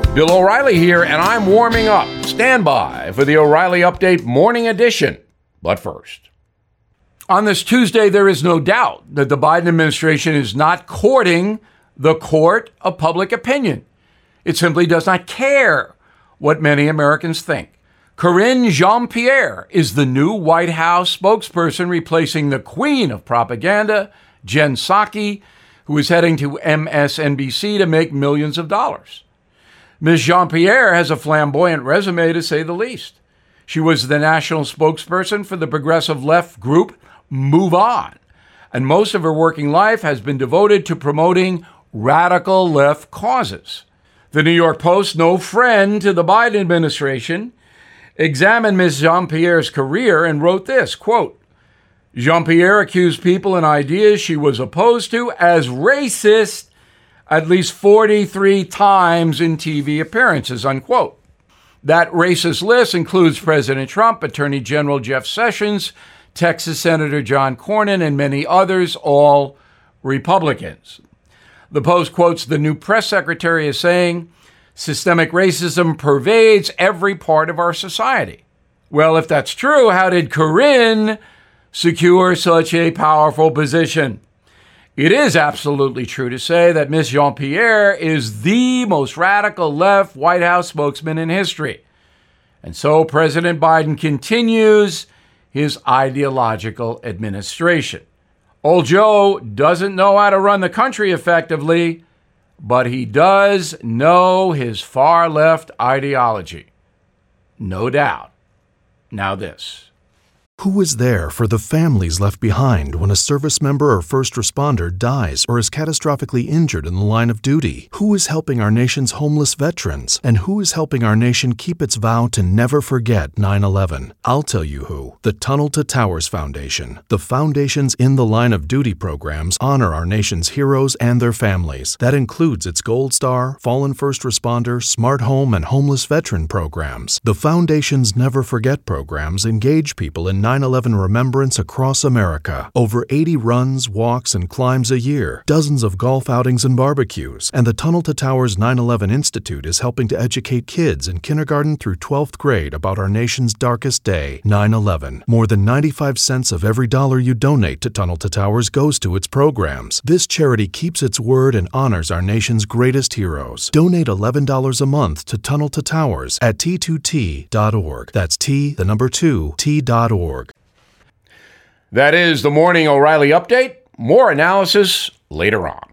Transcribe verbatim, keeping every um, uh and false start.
Bill O'Reilly here, and I'm warming up. Stand by for the O'Reilly Update Morning Edition. But first, on this Tuesday, there is no doubt that the Biden administration is not courting the court of public opinion. It simply does not care what many Americans think. Karine Jean-Pierre is the new White House spokesperson, replacing the queen of propaganda, Jen Psaki, who is heading to M S N B C to make millions of dollars. Miz Jean-Pierre has a flamboyant resume, to say the least. She was the national spokesperson for the progressive left group Move On, and most of her working life has been devoted to promoting radical left causes. The New York Post, no friend to the Biden administration, examined Miz Jean-Pierre's career and wrote this, quote, Jean-Pierre accused people and ideas she was opposed to as racist at least forty-three times in T V appearances, unquote. That racist list includes President Trump, Attorney General Jeff Sessions, Texas Senator John Cornyn, and many others, all Republicans. The Post quotes the new press secretary as saying, systemic racism pervades every part of our society. Well, if that's true, how did Karine secure such a powerful position? It is absolutely true to say that Miz Jean-Pierre is the most radical left White House spokesman in history. And so President Biden continues his ideological administration. Old Joe doesn't know how to run the country effectively, but he does know his far left ideology. No doubt. Now this. Who is there for the families left behind when a service member or first responder dies or is catastrophically injured in the line of duty? Who is helping our nation's homeless veterans? And who is helping our nation keep its vow to never forget nine eleven? I'll tell you who. The Tunnel to Towers Foundation. The foundation's In the Line of Duty programs honor our nation's heroes and their families. That includes its Gold Star, Fallen First Responder, Smart Home, and Homeless Veteran programs. The foundation's Never Forget programs engage people in nine eleven remembrance across America. Over eighty runs, walks, and climbs a year, dozens of golf outings and barbecues, and the Tunnel to Towers nine eleven Institute is helping to educate kids in kindergarten through twelfth grade about our nation's darkest day, nine eleven. More than ninety-five cents of every dollar you donate to Tunnel to Towers goes to its programs. This charity keeps its word and honors our nation's greatest heroes. Donate eleven dollars a month to Tunnel to Towers at T two T dot org. That's T, the number two, T dot org. That is the Morning O'Reilly Update. More analysis later on.